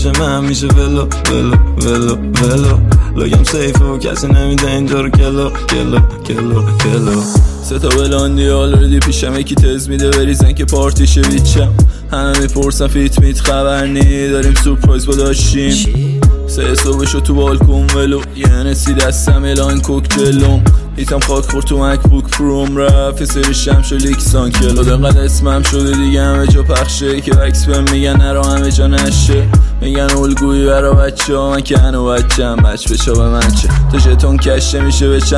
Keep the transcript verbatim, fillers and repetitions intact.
واسه من میشه ولو ولو ولو ولو لگم سیفه و کسی نمیده اینجا رو کلو کلو کلو کلو سه تا بلاندی آلردی پیشم یکی تز میده بریزن که پارتیشه بیچم همه میپرسن فیت میت خبر نی داریم سورپرایز با داشتیم سه صبحشو تو بالکن ولو یه نسی دستم الان کوک جلوم هیتم خاک خورد تو مکبوک پروم رفت سری شمشو لیکسان کلو دقیقا اسمم شده دیگه همه جا پخشه که وکس بهم میگن نرا همه جا نشه میگن الگویی برا بچه ها من که هنو بچه هم بچ بچه به من چه تو جتون کشه میشه بچه